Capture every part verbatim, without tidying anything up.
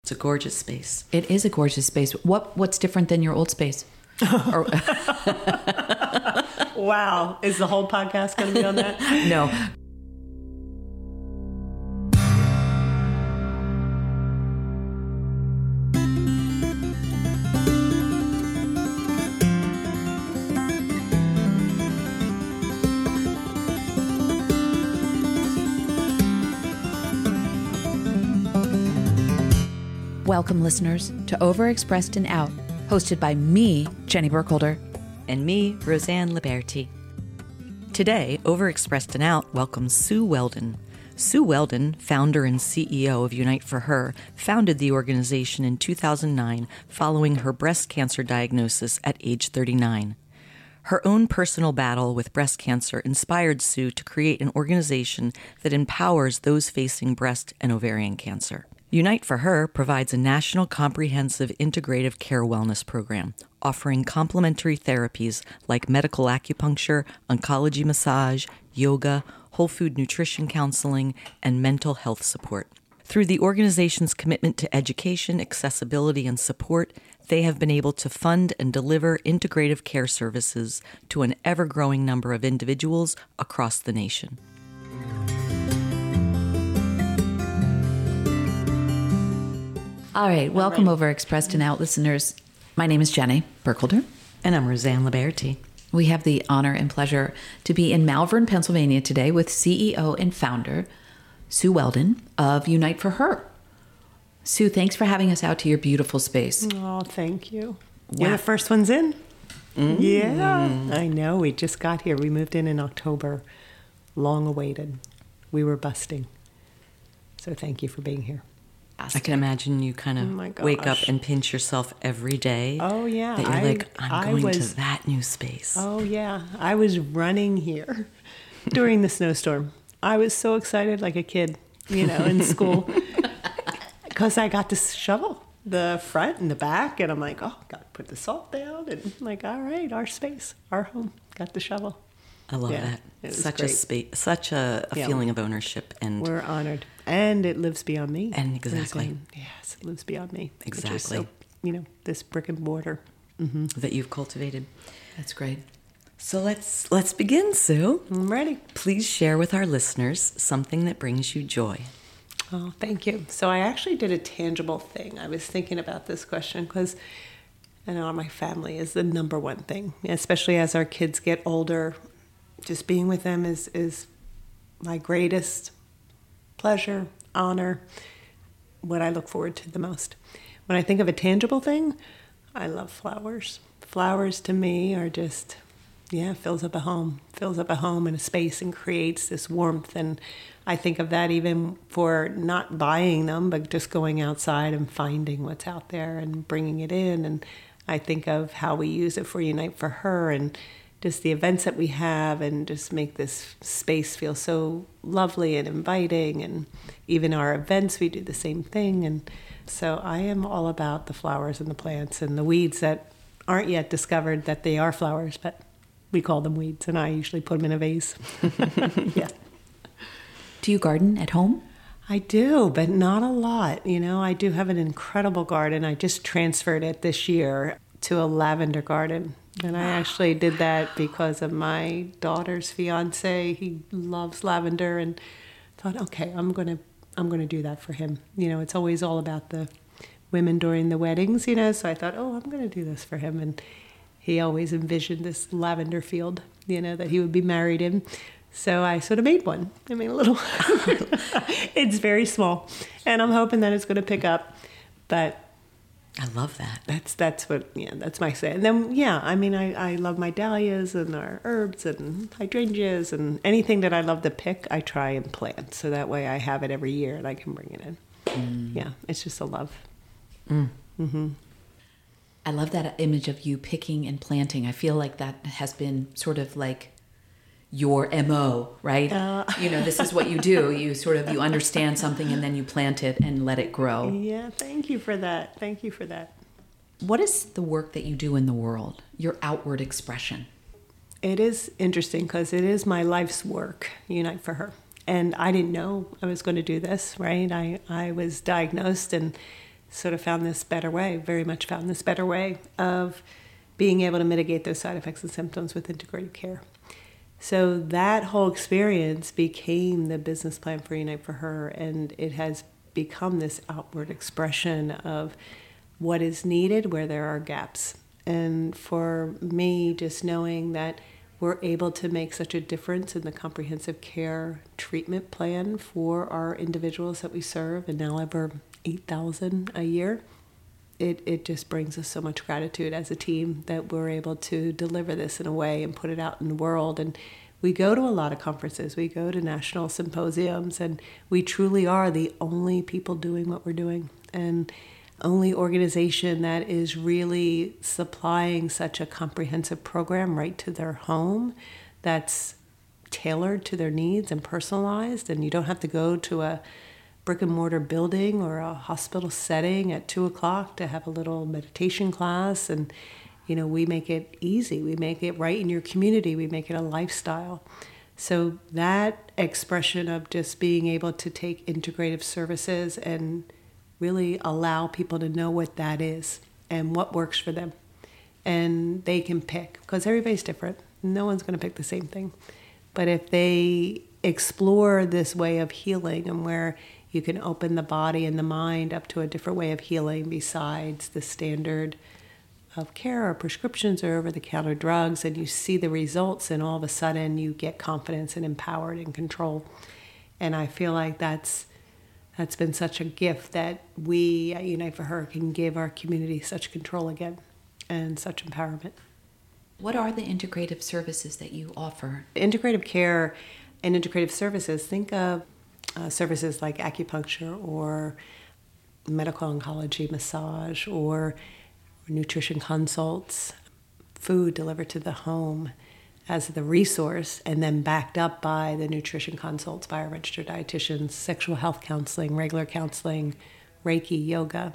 It's a gorgeous space. It is a gorgeous space. What What's different than your old space? Or, wow. Is the whole podcast going to be on that? no. Welcome, listeners, to Overexpressed and Out, hosted by me, Jenny Burkholder. And me, Roseanne Liberti. Today, Overexpressed and Out welcomes Sue Weldon. Sue Weldon, founder and C E O of Unite for Her, founded the organization in two thousand nine following her breast cancer diagnosis at age thirty-nine. Her own personal battle with breast cancer inspired Sue to create an organization that empowers those facing breast and ovarian cancer. Unite for Her provides a national comprehensive integrative care wellness program, offering complementary therapies like medical acupuncture, oncology massage, yoga, whole food nutrition counseling, and mental health support. Through the organization's commitment to education, accessibility, and support, they have been able to fund and deliver integrative care services to an ever-growing number of individuals across the nation. All right, welcome over Expressed and Out listeners. My name is Jenny Burkholder. And I'm Roseanne Liberti. We have the honor and pleasure to be in Malvern, Pennsylvania today with C E O and founder Sue Weldon of Unite for Her. Sue, thanks for having us out to your beautiful space. Oh, thank you. Wow. You're the first ones in? Mm. Yeah, I know. We just got here. We moved in in October. Long awaited. We were busting. So thank you for being here. I can imagine you kind Oh my of wake up gosh. and pinch yourself every day. Oh, yeah. That you're I- like, I'm I going was- to that new space. Oh, yeah. I was running here during the snowstorm. I was so excited like a kid, you know, in school. Because I got to shovel the front and the back. And I'm like, oh, got to put the salt down. And I'm like, all right, our space, our home. Got the shovel. I love Yeah, that. it was Such great. a space, such a, a Yeah. feeling of ownership, and We're honored. And it lives beyond me. And exactly. Roseanne. Yes, it lives beyond me. Which is Exactly. so, you know, this brick and mortar. that you've cultivated. That's great. So let's let's begin, Sue. I'm ready. Please share with our listeners something that brings you joy. Oh, thank you. So I actually did a tangible thing. I was thinking about this question because I know my family is the number one thing, especially as our kids get older. Just being with them is, is my greatest pleasure, honor, what I look forward to the most. When I think of a tangible thing, I love flowers. Flowers to me are just, yeah, fills up a home, fills up a home and a space and creates this warmth. And I think of that even for not buying them, but just going outside and finding what's out there and bringing it in. And I think of how we use it for Unite for Her and just the events that we have and just make this space feel so lovely and inviting. And even our events, we do the same thing. And so I am all about the flowers and the plants and the weeds that aren't yet discovered that they are flowers, but we call them weeds, and I usually put them in a vase. Yeah. Do you garden at home? I do, but not a lot. You know, I do have an incredible garden. I just transferred it this year to a lavender garden. And I actually did that because of my daughter's fiance. He loves lavender, and thought, okay, I'm gonna, I'm gonna do that for him. You know, it's always all about the women during the weddings, you know. So I thought, oh, I'm gonna do this for him, and he always envisioned this lavender field, you know, that he would be married in. So I sort of made one. I mean, a little. It's very small, and I'm hoping that it's going to pick up. But I love that. that's that's what yeah that's my say. And then yeah, I mean, I, I love my dahlias and our herbs and hydrangeas and anything that I love to pick, I try and plant. So that way I have it every year and I can bring it in. Mm. Yeah, it's just a love. Mm. Mm-hmm. I love that image of you picking and planting. I feel like that has been sort of like your M O, right? Uh, you know, this is what you do. You sort of, you understand something and then you plant it and let it grow. Yeah, thank you for that. Thank you for that. What is the work that you do in the world, your outward expression? It is interesting because it is my life's work, Unite for Her. And I didn't know I was going to do this, right? I, I was diagnosed and sort of found this better way, very much found this better way of being able to mitigate those side effects and symptoms with integrative care. So that whole experience became the business plan for Unite for Her, and it has become this outward expression of what is needed where there are gaps. And for me, just knowing that we're able to make such a difference in the comprehensive care treatment plan for our individuals that we serve, and now over eight thousand a year, it, it just brings us so much gratitude as a team that we're able to deliver this in a way and put it out in the world. And we go to a lot of conferences, we go to national symposiums, and we truly are the only people doing what we're doing, and only organization that is really supplying such a comprehensive program right to their home that's tailored to their needs and personalized. And you don't have to go to a brick and mortar building or a hospital setting at two o'clock to have a little meditation class. And, you know, we make it easy. We make it right in your community. We make it a lifestyle. So that expression of just being able to take integrative services and really allow people to know what that is and what works for them. And they can pick, because everybody's different. No one's going to pick the same thing. But if they explore this way of healing, and where you can open the body and the mind up to a different way of healing besides the standard of care or prescriptions or over-the-counter drugs, and you see the results, and all of a sudden you get confidence and empowered and control. And I feel like that's That's been such a gift that we at Unite for Her can give our community such control again and such empowerment. What are the integrative services that you offer? Integrative care and integrative services, think of uh, services like acupuncture or medical oncology massage or nutrition consults, food delivered to the home as the resource, and then backed up by the nutrition consults by our registered dietitians, sexual health counseling, regular counseling, Reiki, yoga,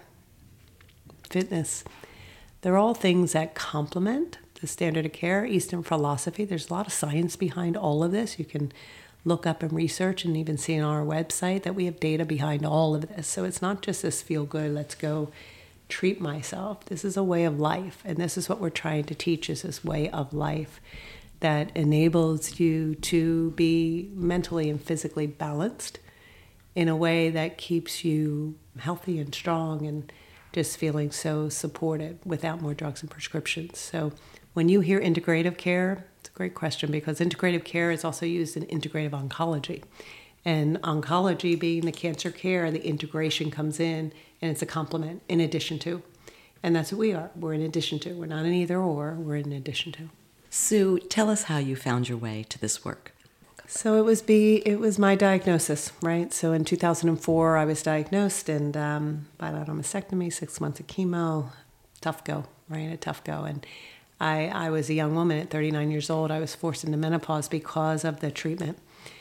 fitness. They're all things that complement the standard of care, Eastern philosophy. There's a lot of science behind all of this. You can look up and research and even see on our website that we have data behind all of this. So it's not just this feel good, let's go treat myself. This is a way of life, and this is what we're trying to teach, is this way of life that enables you to be mentally and physically balanced in a way that keeps you healthy and strong and just feeling so supported without more drugs and prescriptions. So when you hear integrative care, it's a great question, because integrative care is also used in integrative oncology. And oncology being the cancer care, the integration comes in, and it's a complement in addition to. And that's what we are. We're in addition to. We're not an either or, we're in addition to. Sue, tell us how you found your way to this work. So it was be it was my diagnosis, right? So in two thousand four, I was diagnosed, and um, bilateral mastectomy, six months of chemo, tough go, right? A tough go. And I, I was a young woman at thirty-nine years old. I was forced into menopause because of the treatment.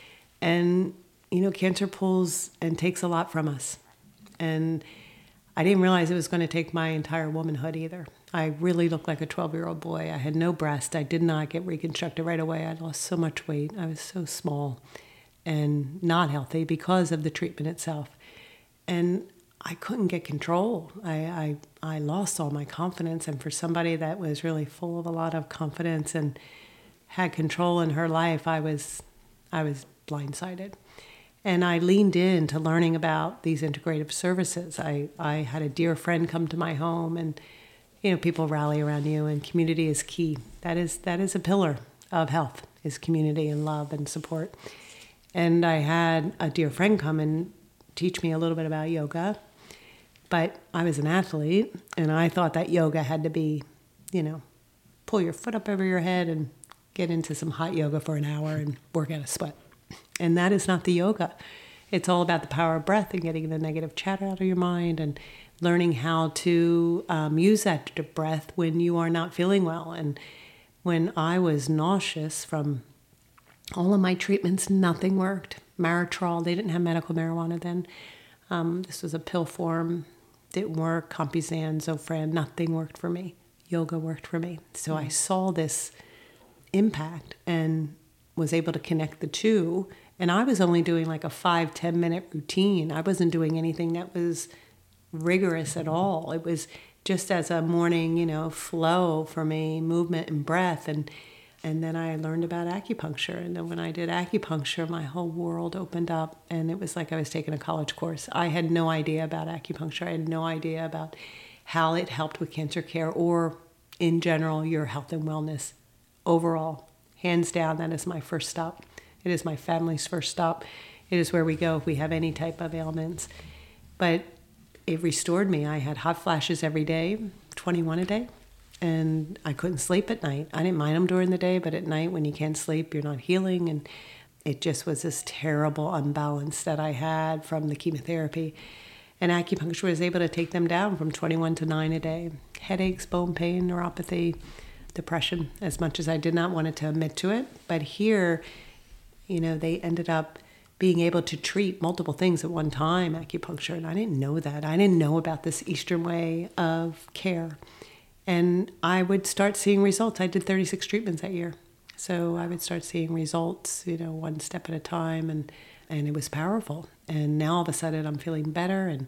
And, you know, cancer pulls and takes a lot from us. And I didn't realize it was going to take my entire womanhood either. I really looked like a twelve-year-old boy. I had no breast. I did not get reconstructed right away. I lost so much weight. I was so small and not healthy because of the treatment itself. And I couldn't get control. I, I, I lost all my confidence. And for somebody that was really full of a lot of confidence and had control in her life, I was, I was blindsided. And I leaned into learning about these integrative services. I, I had a dear friend come to my home, and you know, people rally around you, and community is key. That is that is a pillar of health, is community and love and support. And I had a dear friend come and teach me a little bit about yoga, but I was an athlete, and I thought that yoga had to be, you know, pull your foot up over your head and get into some hot yoga for an hour and work out a sweat. And that is not the yoga. It's all about the power of breath and getting the negative chatter out of your mind and learning how to um, use that breath when you are not feeling well. And when I was nauseous from all of my treatments, nothing worked. Maritrol, they didn't have medical marijuana then. Um, this was a pill form, didn't work. Compizan, Zofran, nothing worked for me. Yoga worked for me. So mm-hmm. I saw this impact and was able to connect the two. And I was only doing like a five, ten minute routine. I wasn't doing anything that was rigorous at all. It was just as a morning, you know, flow for me, movement and breath. And and then I learned about acupuncture. And then when I did acupuncture, my whole world opened up. And it was like I was taking a college course. I had no idea about acupuncture. I had no idea about how it helped with cancer care or, in general, your health and wellness overall. Hands down, that is my first stop. It is my family's first stop. It is where we go if we have any type of ailments. But it restored me. I had hot flashes every day, twenty-one a day, and I couldn't sleep at night. I didn't mind them during the day, but at night when you can't sleep, you're not healing. And it just was this terrible unbalance that I had from the chemotherapy. And acupuncture was able to take them down from twenty-one to nine a day. Headaches, bone pain, neuropathy, depression, as much as I did not want to admit to it. But here, you know, they ended up being able to treat multiple things at one time, acupuncture, and I didn't know that. I didn't know about this Eastern way of care. And I would start seeing results. I did thirty-six treatments that year. So I would start seeing results, you know, one step at a time, and, and it was powerful. And now all of a sudden I'm feeling better, and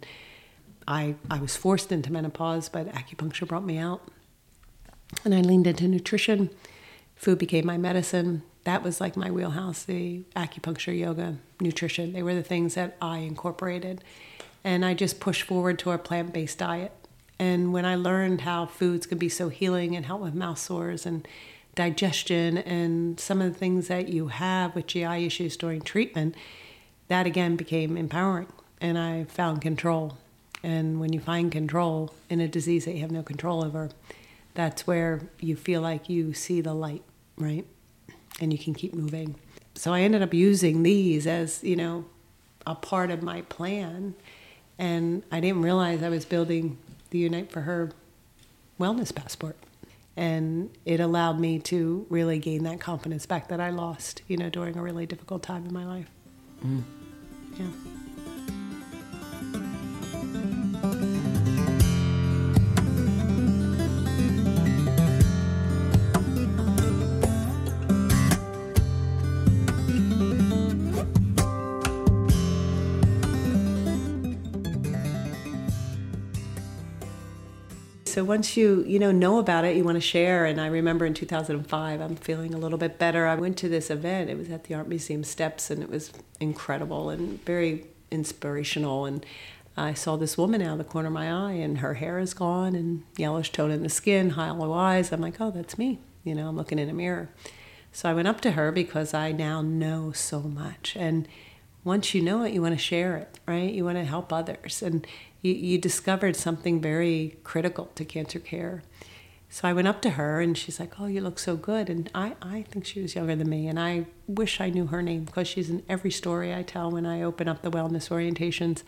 I I was forced into menopause, but acupuncture brought me out. And I leaned into nutrition. Food became my medicine. That was like my wheelhouse, the acupuncture, yoga, nutrition. They were the things that I incorporated. And I just pushed forward to a plant-based diet. And when I learned how foods could be so healing and help with mouth sores and digestion and some of the things that you have with G I issues during treatment, that again became empowering. And I found control. And when you find control in a disease that you have no control over, that's where you feel like you see the light, right? And you can keep moving. So I ended up using these as, you know, a part of my plan. And I didn't realize I was building the Unite for Her wellness passport. And it allowed me to really gain that confidence back that I lost, you know, during a really difficult time in my life. Mm. Yeah. So once you, you know, know about it, you want to share. And I remember in two thousand five, I'm feeling a little bit better. I went to this event. It was at the Art Museum steps, and it was incredible and very inspirational. And I saw this woman out of the corner of my eye, and her hair is gone and yellowish tone in the skin, hollow eyes. I'm like, oh, that's me. You know, I'm looking in a mirror. So I went up to her because I now know so much. And once you know it, you want to share it, right? You want to help others. And you, you discovered something very critical to cancer care. So I went up to her, and she's like, oh, you look so good. And I, I think she was younger than me, and I wish I knew her name because she's in every story I tell when I open up the wellness orientations.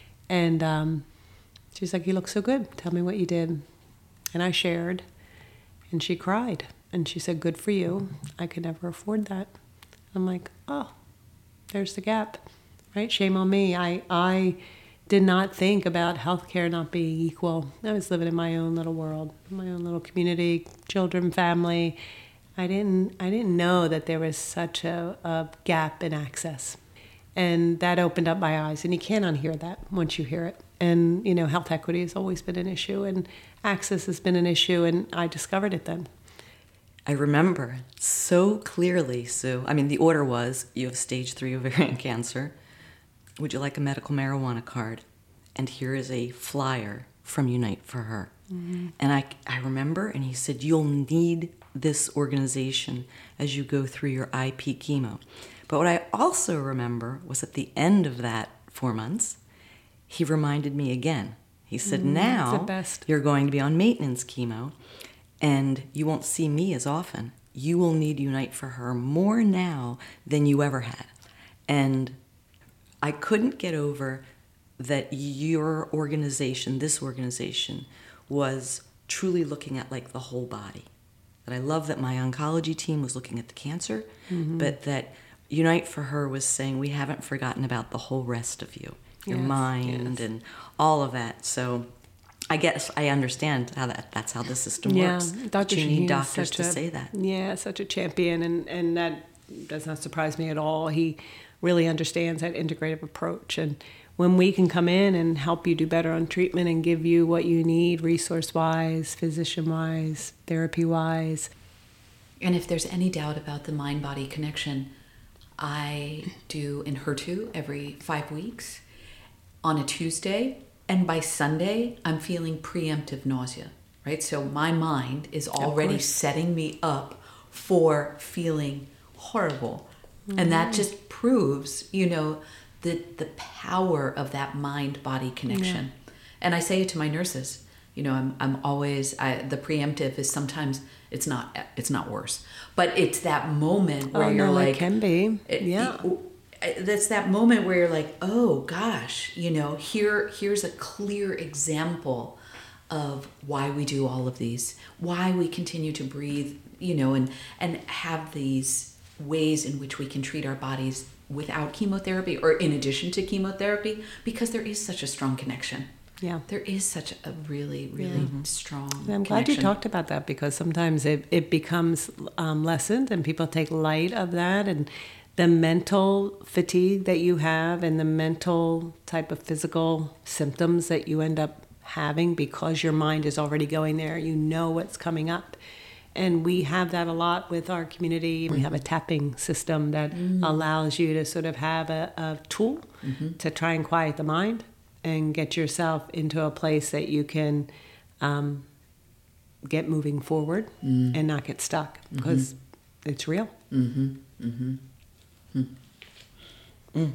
And um, she's like, you look so good. Tell me what you did. And I shared, and she cried. And she said, good for you. I could never afford that. I'm like, oh, there's the gap, right? Shame on me. I I did not think about healthcare not being equal. I was living in my own little world, my own little community, children, family. I didn't I didn't know that there was such a, a gap in access. And that opened up my eyes. And you can't unhear that once you hear it. And, you know, health equity has always been an issue, and access has been an issue, and I discovered it then. I remember so clearly, Sue. I mean, the order was, you have stage three ovarian cancer. Would you like a medical marijuana card? And here is a flyer from Unite for Her. Mm-hmm. And I, I remember, and he said, you'll need this organization as you go through your I P chemo. But what I also remember was at the end of that four months, he reminded me again. He said, mm, now the best. You're going to be on maintenance chemo, and you won't see me as often. You will need Unite for Her more now than you ever had. And I couldn't get over that your organization, this organization, was truly looking at like the whole body. And I love that my oncology team was looking at the cancer, mm-hmm. but that Unite for Her was saying we haven't forgotten about the whole rest of you, your yes, mind yes. and all of that. So I guess I understand how that that's how the system yeah, works. Doctor You need Shaheen doctors to a, say that. Yeah, such a champion, and, and that does not surprise me at all. He really understands that integrative approach. And when we can come in and help you do better on treatment and give you what you need resource-wise, physician-wise, therapy-wise. And if there's any doubt about the mind-body connection, I do Enhertu every five weeks on a Tuesday, and by Sunday, I'm feeling preemptive nausea, right? So my mind is already setting me up for feeling horrible. Mm-hmm. And that just proves, you know, the the power of that mind-body connection. Yeah. And I say it to my nurses, you know, I'm I'm always, I, the preemptive is sometimes, it's not it's not worse, but it's that moment where oh, you're no, like, it can be, it, yeah. It, that's that moment where you're like, oh gosh, you know, here here's a clear example of why we do all of these, why we continue to breathe, you know, and and have these ways in which we can treat our bodies without chemotherapy or in addition to chemotherapy, because there is such a strong connection. Yeah. There is such a really, really yeah. strong and I'm glad connection. you talked about that, because sometimes it, it becomes um, lessened and people take light of that, and the mental fatigue that you have and the mental type of physical symptoms that you end up having because your mind is already going there. You know what's coming up. And we have that a lot with our community. Mm-hmm. We have a tapping system that mm-hmm. allows you to sort of have a, a tool mm-hmm. to try and quiet the mind and get yourself into a place that you can um, get moving forward mm. and not get stuck, because mm-hmm. it's real. Mm-hmm. Mm-hmm. Mm. Mm.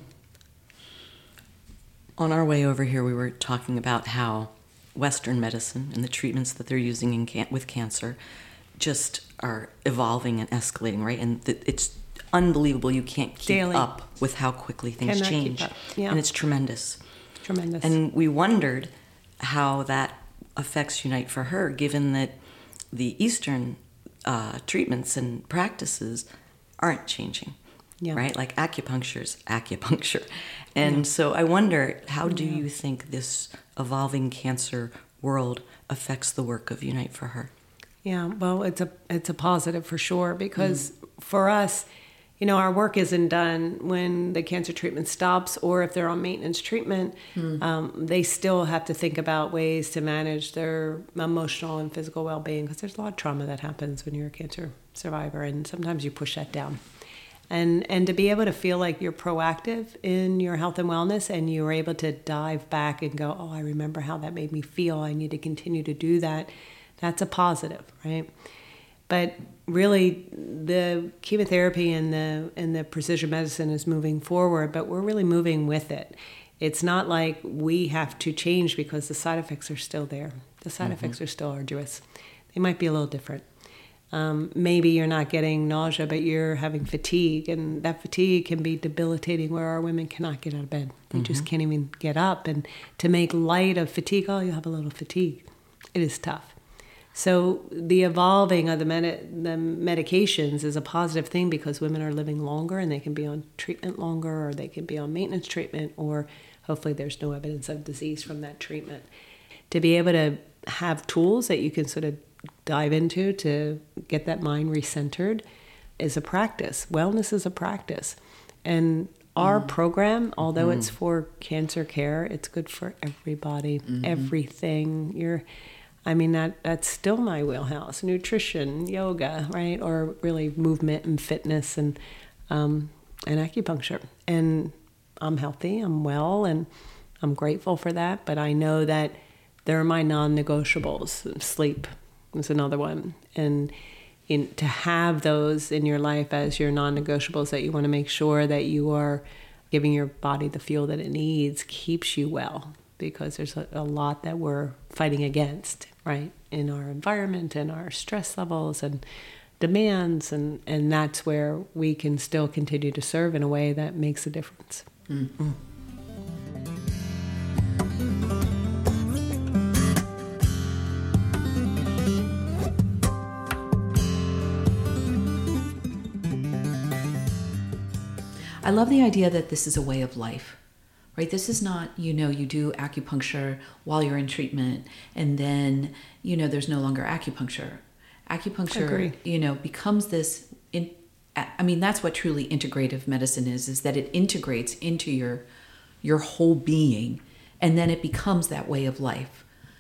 On our way over here, we were talking about how Western medicine and the treatments that they're using in can- with cancer just are evolving and escalating, right? And th- it's unbelievable. You can't keep Daily. up with how quickly things Cannot change. keep up. Yeah. And it's tremendous. Tremendous. And we wondered how that affects Unite for Her, given that the Eastern uh, treatments and practices aren't changing, yeah. right? Like acupuncture's acupuncture. And yeah. so I wonder, how do yeah. you think this evolving cancer world affects the work of Unite for Her? Yeah, well, it's a it's a positive for sure, because mm. for us, you know, our work isn't done when the cancer treatment stops, or if they're on maintenance treatment, mm. um, they still have to think about ways to manage their emotional and physical well-being, because there's a lot of trauma that happens when you're a cancer survivor, and sometimes you push that down. And and to be able to feel like you're proactive in your health and wellness, and you're able to dive back and go, oh, I remember how that made me feel. I need to continue to do that. That's a positive, right? But really, the chemotherapy and the and the precision medicine is moving forward, but we're really moving with it. It's not like we have to change because the side effects are still there. The side mm-hmm. effects are still arduous. They might be a little different. Um, maybe you're not getting nausea, but you're having fatigue, and that fatigue can be debilitating, where our women cannot get out of bed. They mm-hmm. just can't even get up. And to make light of fatigue, oh, you have a little fatigue. It is tough. So the evolving of the, med- the medications is a positive thing, because women are living longer and they can be on treatment longer, or they can be on maintenance treatment, or hopefully there's no evidence of disease from that treatment. To be able to have tools that you can sort of dive into to get that mind recentered is a practice. Wellness is a practice. And our mm. program, although mm. it's for cancer care, it's good for everybody, mm-hmm. everything. You're... I mean, that that's still my wheelhouse. Nutrition, yoga, right? Or really movement and fitness and um, and acupuncture. And I'm healthy, I'm well, and I'm grateful for that. But I know that there are my non-negotiables. Sleep is another one. And in, to have those in your life as your non-negotiables, that you want to make sure that you are giving your body the fuel that it needs, keeps you well. Because there's a, a lot that we're fighting against, right, in our environment and our stress levels and demands, and, and that's where we can still continue to serve in a way that makes a difference. Mm-hmm. I love the idea that this is a way of life. Right, this is not, you know, you do acupuncture while you're in treatment, and then, you know, there's no longer acupuncture. Acupuncture, Agreed. you know, becomes this, in, I mean, that's what truly integrative medicine is, is that it integrates into your, your whole being, and then it becomes that way of life.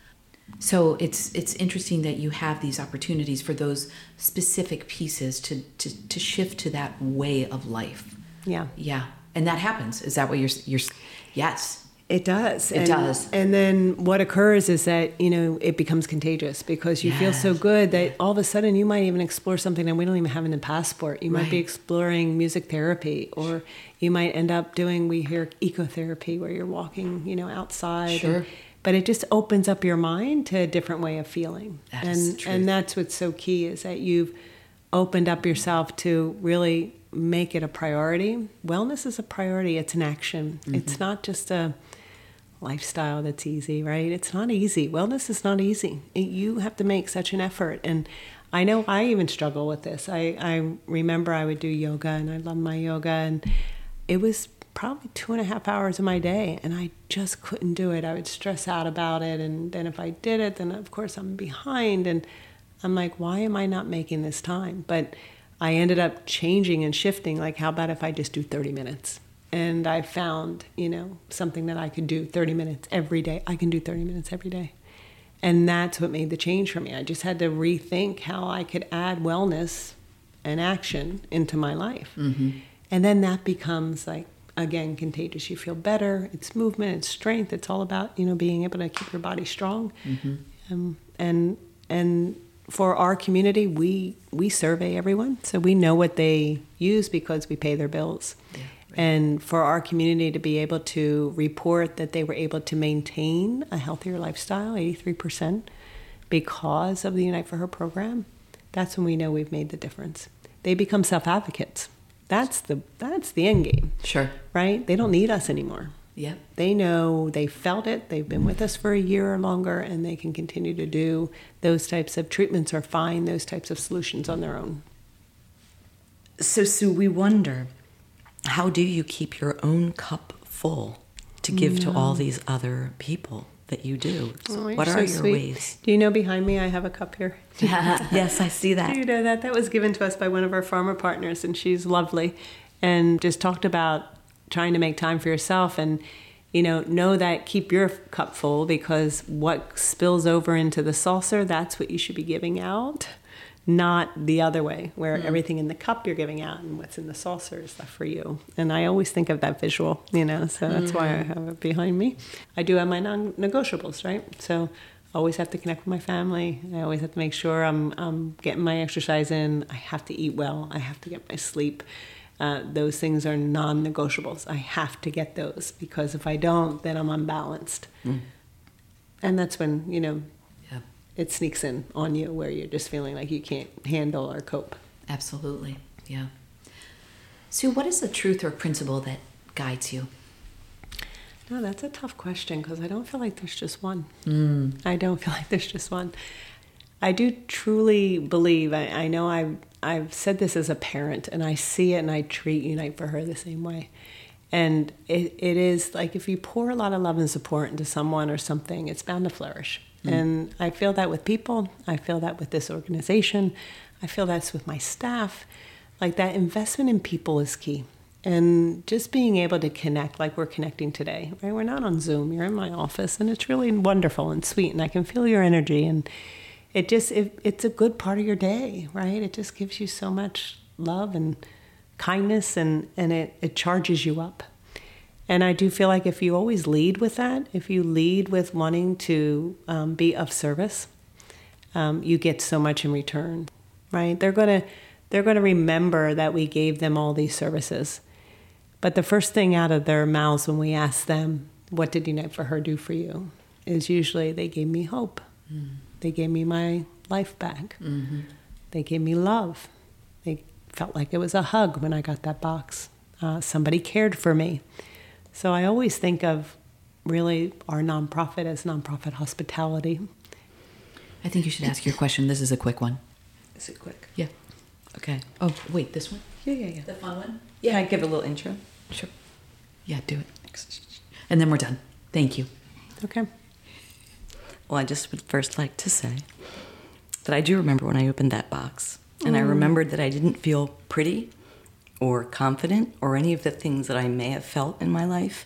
So it's it's interesting that you have these opportunities for those specific pieces to, to, to shift to that way of life. Yeah. Yeah. And that happens. Is that what you're, you're yes. It does. It and, does. And then what occurs is that, you know, it becomes contagious because you Yes. feel so good that all of a sudden you might even explore something that we don't even have in the passport. You might be Right. exploring music therapy, or you might end up doing, we hear ecotherapy, where you're walking, you know, outside. Sure. And, but it just opens up your mind to a different way of feeling. That and, is the truth. And that's what's so key, is that you've opened up yourself to really make it a priority. Wellness is a priority. It's an action. Mm-hmm. It's not just a lifestyle that's easy, right? It's not easy. Wellness is not easy. It, you have to make such an effort. And I know I even struggle with this. I, I remember I would do yoga, and I love my yoga, and it was probably two and a half hours of my day, and I just couldn't do it. I would stress out about it, and then if I did it, then of course I'm behind, and I'm like, why am I not making this time? But I ended up changing and shifting, like, how about if I just do thirty minutes? And I found, you know, something that I could do thirty minutes every day. I can do thirty minutes every day. And that's what made the change for me. I just had to rethink how I could add wellness and action into my life. Mm-hmm. And then that becomes, like, again, contagious. You feel better. It's movement, it's strength. It's all about, you know, being able to keep your body strong. Mm-hmm. Um, and and for our community, we we survey everyone, so we know what they use because we pay their bills. Yeah, right. And for our community to be able to report that they were able to maintain a healthier lifestyle, eighty-three percent, because of the Unite for Her program, that's when we know we've made the difference. They become self-advocates. That's the that's the end game. Sure. Right? They don't need us anymore. Yep. They know they felt it. They've been with us for a year or longer, and they can continue to do those types of treatments or find those types of solutions on their own. So, Sue, we wonder, how do you keep your own cup full to give to all these other people that you do? Oh, you're what so are your sweet. ways? Do you know behind me I have a cup here? Yes, I see Do that. you know that? That was given to us by one of our pharma partners, and she's lovely, and just talked about trying to make time for yourself, and, you know, know that keep your cup full, because what spills over into the saucer, that's what you should be giving out, not the other way, where mm-hmm. everything in the cup you're giving out and what's in the saucer is left for you. And I always think of that visual, you know, so that's mm-hmm. why I have it behind me. I do have my non-negotiables, right? So I always have to connect with my family. I always have to make sure I'm, I'm getting my exercise in. I have to eat well. I have to get my sleep. Uh, those things are non-negotiables. I have to get those, because if I don't, then I'm unbalanced. Mm. And that's when, you know, yeah. it sneaks in on you, where you're just feeling like you can't handle or cope. Absolutely. Yeah. Sue, what is the truth or principle that guides you? No, that's a tough question, because I don't feel like there's just one. Mm. I don't feel like there's just one. I do truly believe, I, I know I've, I've said this as a parent, and I see it and I treat Unite for Her the same way. And it, it is like, if you pour a lot of love and support into someone or something, it's bound to flourish. Mm. And I feel that with people. I feel that with this organization. I feel that's with my staff. Like, that investment in people is key. And just being able to connect like we're connecting today, right? We're not on Zoom. You're in my office, and it's really wonderful and sweet, and I can feel your energy, and it just, it, it's a good part of your day, right? It just gives you so much love and kindness, and, and it, it charges you up. And I do feel like if you always lead with that, if you lead with wanting to um, be of service, um, you get so much in return, right? They're going to, they're going to remember that we gave them all these services. But the first thing out of their mouths when we ask them, what did Unite for Her do for you? Is usually, they gave me hope. Mm. They gave me my life back. Mm-hmm. They gave me love. They felt like it was a hug when I got that box. Uh, somebody cared for me. So I always think of really our nonprofit as nonprofit hospitality. I think you should ask your question. This is a quick one. Is it quick? Yeah. Okay. Oh, wait, this one? Yeah, yeah, yeah. The fun one? Yeah. Can I give a little intro? Sure. Yeah, do it. And then we're done. Thank you. Okay. Well, I just would first like to say that I do remember when I opened that box, and mm. I remembered that I didn't feel pretty or confident or any of the things that I may have felt in my life.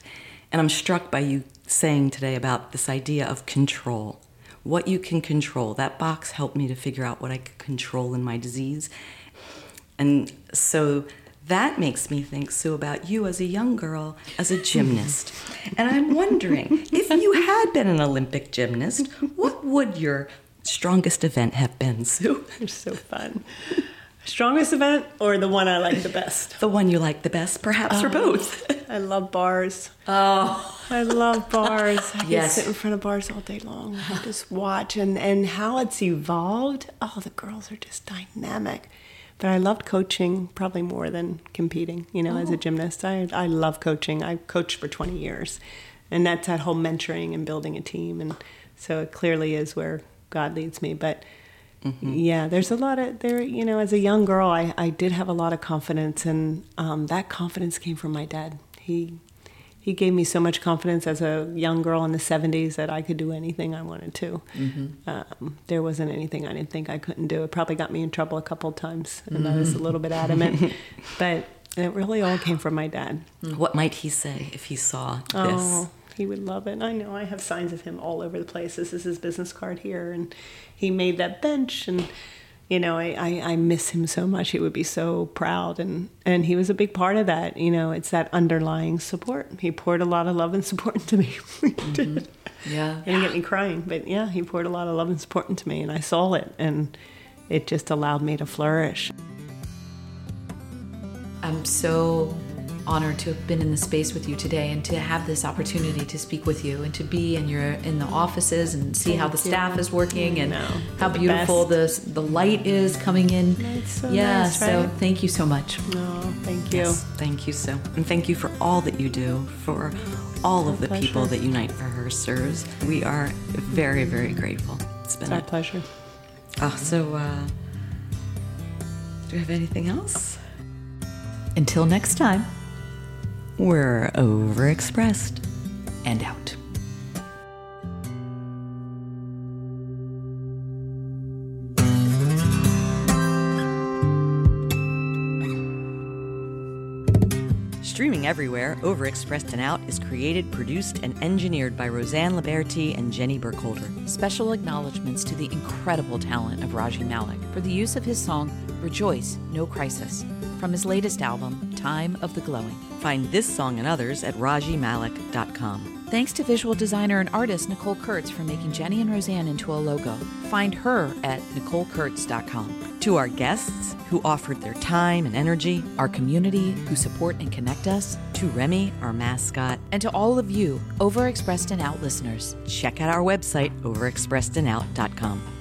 And I'm struck by you saying today about this idea of control. What you can control. That box helped me to figure out what I could control in my disease. And so that makes me think, Sue, about you as a young girl, as a gymnast. And I'm wondering, if you had been an Olympic gymnast, what would your strongest event have been, Sue? They're so fun. Strongest event or the one I like the best? The one you like the best, perhaps, oh, or both. I love bars. Oh. I love bars. I yes. can sit in front of bars all day long. I just watch and, and how it's evolved. Oh, the girls are just dynamic. But I loved coaching probably more than competing, you know, oh. as a gymnast. I I love coaching. I coached for twenty years. And that's that whole mentoring and building a team. And so it clearly is where God leads me. But mm-hmm. yeah, there's a lot of, there. you know, as a young girl, I, I did have a lot of confidence. And um, that confidence came from my dad. He he gave me so much confidence as a young girl in the seventies that I could do anything I wanted to. Mm-hmm. Um, there wasn't anything I didn't think I couldn't do. It probably got me in trouble a couple of times, and mm-hmm. I was a little bit adamant. But it really all came from my dad. What might he say if he saw this? Oh, he would love it. I know. I have signs of him all over the place. This is his business card here, and he made that bench, and you know, I, I, I miss him so much. He would be so proud. And, and he was a big part of that. You know, it's that underlying support. He poured a lot of love and support into me. He did. Mm-hmm. Yeah. He didn't get me crying. But yeah, he poured a lot of love and support into me. And I saw it. And it just allowed me to flourish. I'm so honored to have been in the space with you today and to have this opportunity to speak with you and to be in your in the offices and see Thank how the you. staff is working and how the beautiful the the light is coming in. It's so yeah, nice, so right? Thank you so much. No, thank you. Yes, thank you, Sue. And thank you for all that you do, for all of the pleasure. people that Unite for Her serves. We are very, very grateful. It's been it's our a, pleasure. Oh, so uh, do we have anything else? Until next time. We're overexpressed and out. Streaming everywhere, Overexpressed and Out is created, produced, and engineered by Roseanne Liberty and Jenny Burkholder. Special acknowledgments to the incredible talent of Raji Malik for the use of his song, Rejoice, No Crisis, from his latest album, Time of the Glowing. Find this song and others at raji malik dot com. Thanks to visual designer and artist Nicole Kurtz for making Jenny and Roseanne into a logo. Find her at nicole kurtz dot com. To our guests who offered their time and energy, our community who support and connect us, to Remy, our mascot, and to all of you Overexpressed and Out listeners, check out our website, overexpressed and out dot com.